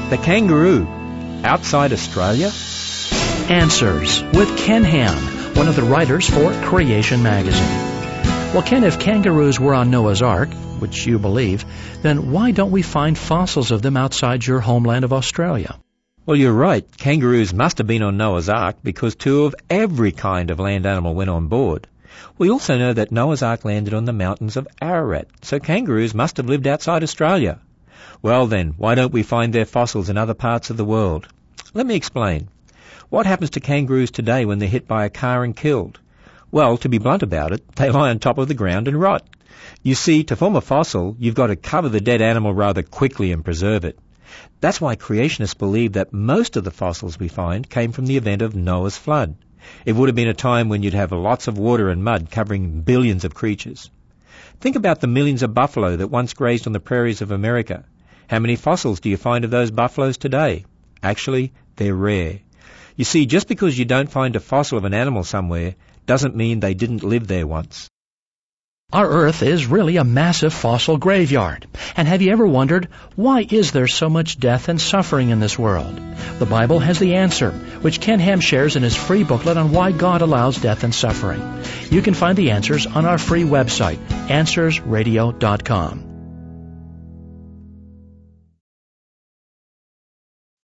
The kangaroo, outside Australia? Answers with Ken Ham, one of the writers for Creation Magazine. Well, Ken, if kangaroos were on Noah's Ark, which you believe, then why don't we find fossils of them outside your homeland of Australia? Well, you're right. Kangaroos must have been on Noah's Ark because two of every kind of land animal went on board. We also know that Noah's Ark landed on the mountains of Ararat, so kangaroos must have lived outside Australia. Well then, why don't we find their fossils in other parts of the world? Let me explain. What happens to kangaroos today when they're hit by a car and killed? Well, to be blunt about it, they lie on top of the ground and rot. You see, to form a fossil, you've got to cover the dead animal rather quickly and preserve it. That's why creationists believe that most of the fossils we find came from the event of Noah's flood. It would have been a time when you'd have lots of water and mud covering billions of creatures. Think about the millions of buffalo that once grazed on the prairies of America. How many fossils do you find of those buffaloes today? Actually, they're rare. You see, just because you don't find a fossil of an animal somewhere doesn't mean they didn't live there once. Our Earth is really a massive fossil graveyard. And have you ever wondered, why is there so much death and suffering in this world? The Bible has the answer, which Ken Ham shares in his free booklet on why God allows death and suffering. You can find the answers on our free website, AnswersRadio.com.